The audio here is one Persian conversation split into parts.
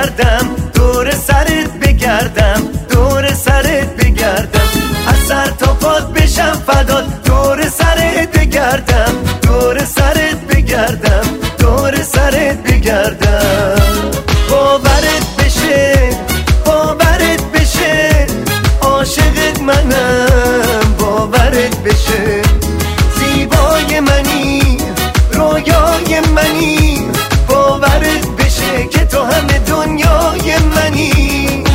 بگردم، دور سرت بگردم، دور سرت بگردم، از سر تا پات بشم فدات، دور سرت بگردم، دور سرت بگردم، دور سرت بگردم. باورت بشه، باورت بشه، عاشقت منم، باورت بشه، زیبای منی، رویای منی، باورت بشه که تو همه دنیای منی.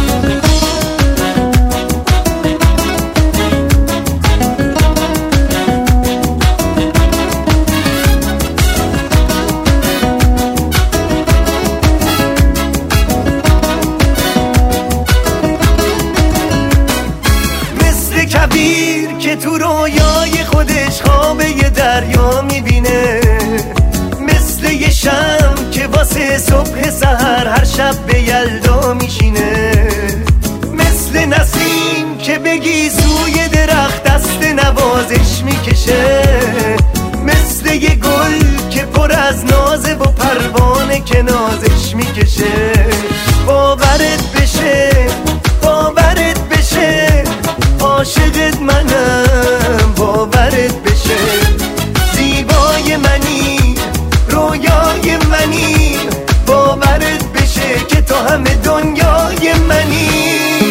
کبیر که تو رویای خودش خواب یه دریا میبینه، مثل یه شم که واسه صبح سحر هر شب به یلدا میشینه، مثل نسیم که بگی سوی درخت دست نوازش میکشه، مثل یه گل که پر از نازه و پروانه که نازش میکشه. باورت بشه، باورت بشه، عاشقت منم، باورت بشه، زیبای منی، رویای منی، باورت بشه که تو همه دنیای منی.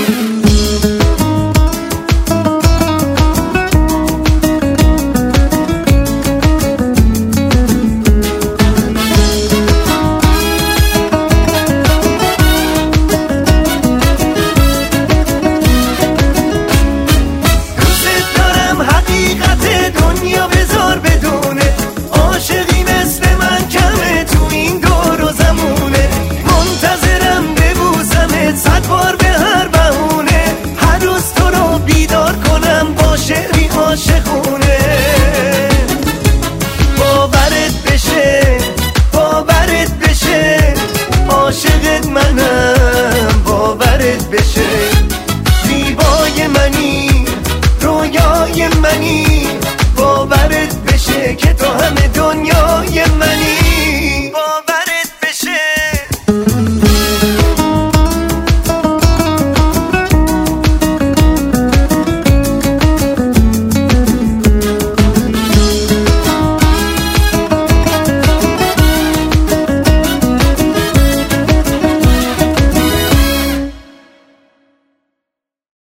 عاشقونه باورت بشه، باورت بشه، عاشقت منم، باورت بشه.